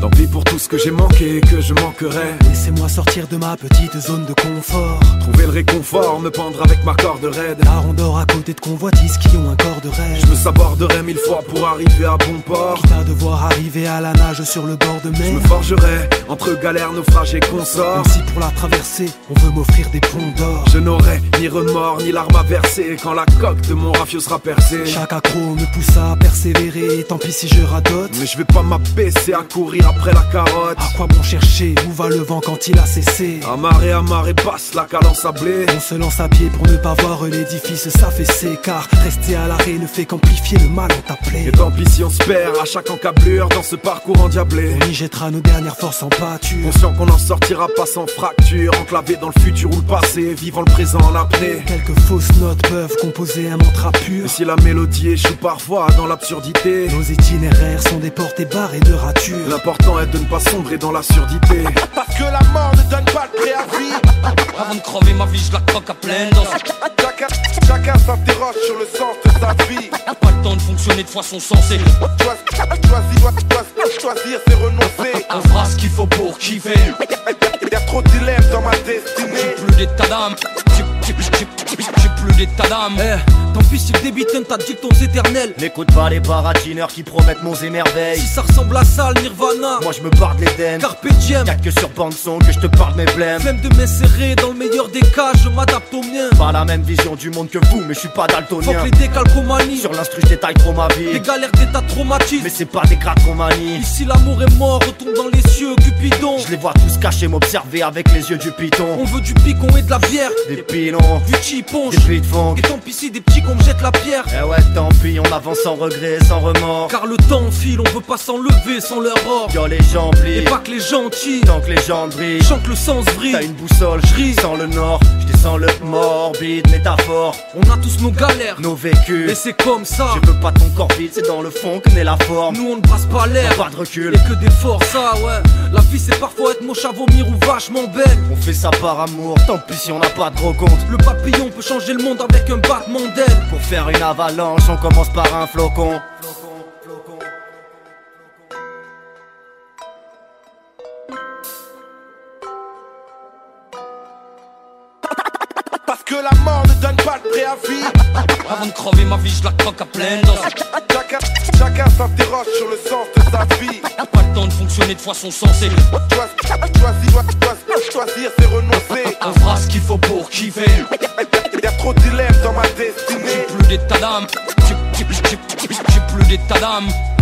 Tant pis pour tout ce que j'ai manqué, que je manquerai. Laissez-moi sortir de ma petite zone de confort. Trouver le réconfort, me pendre avec ma corde raide. Car on dort à côté de convoitises qui ont un corps de rêve. Je me saborderai 1000 fois pour arriver à bon port. Quitte à devoir arriver à la nage sur le bord de mer. Je me forgerai entre galères, naufrages et consorts. Même si pour la traversée, on veut m'offrir des plombs d'or. Je n'aurai ni remords, ni larmes à verser quand la coque de mon rafio sera percée. Chaque accro me pousse à persévérer, tant pis si je radote. Mais je vais pas m'abaisser à courir après la carotte. À quoi bon chercher, où va le vent quand il a cessé? À marée basse, la cadence à blé. On se lance à pied pour ne pas voir l'édifice s'affaisser. Car rester à l'arrêt ne fait qu'amplifier le mal en taplé. Et tant pis si on se perd à chaque encablure dans ce parcours endiablé. On y jettera nos dernières forces en pâture. Conscient qu'on n'en sortira pas sans fracture. Enclavé dans le futur ou le passé, vivant le présent en apnée. Quelques fausses notes peuvent composer un mantra pur. Et si la mélodie échoue parfois dans l'absurdité, nos itinéraires sont des portes et barrées de ratures. L'important est de ne pas sombrer dans l'absurdité. Parce que la mort ne donne pas de préavis. Avant de crever ma vie, je la croque à pleine dose. Chacun s'interroge sur le sens de sa vie. Pas le temps de fonctionner de façon sensée. Choisir c'est renoncer. On fera ce qu'il faut pour kiffer. Y'a trop de dilemmes dans ma destinée. J'ai plus d'état d'âme. J'ai plus d'état d'âme. Tant pis si le débitant t'addict aux éternels. N'écoute pas les baratineurs qui promettent monts et merveilles. Si ça ressemble à ça, le Nirvana, moi je me barre de l'Eden. Carpe diem. Y'a que sur bande son que je te parle mes blèmes. Flemme de m'insérer dans le meilleur des cas, je m'adapte au mien. Pas la même vision du monde que vous, mais je suis pas daltonien. Faut que les décalcomanies. Sur l'instru je détaille trop ma vie. Des galères d'état traumatisme. Mais c'est pas des grades qu'on manie. Ici l'amour est mort, retourne dans les cieux, Cupidon. Je les vois tous cachés, m'observer avec les yeux du python. On veut du picon et de la bière. Des pilons, du chiponge, des beats funk. Et tant pis si des petits qu'on me jette la pierre. Eh ouais tant pis, on avance sans regret, sans remords. Car le temps file, on veut pas s'enlever sans leur or. Yo les gens blient, et pas que les gentils. Tant que les gens brillent, chante le sens brille. T'as une boussole, j'ris sans le nord. J'descends le morbide métaphore. On a tous nos galères, nos vécus. Et c'est comme ça. Je veux pas ton corps vide, c'est dans le fond que naît la forme. Nous on ne brasse pas l'air, pas de recul. Et que des forces, ça ouais. La vie c'est parfois être moche à vomir ou vachement belle. On fait ça par amour, tant pis si on n'a pas de gros compte. Le papillon peut changer le monde avec un battement d'aile. Pour faire une avalanche, on commence par un flocon. Parce que la mort ne donne pas de préavis. Avant de crever ma vie, je la croque à pleine dose. Chacun s'interroge sur le sens de sa vie. Pas le temps de fonctionner de façon sensée. Choisir c'est renoncer. On fera ce qu'il faut pour kiffer. Y'a trop de dilemmes dans ma destinée. J'ai plus d'état d'âme. J'ai plus d'état d'âme.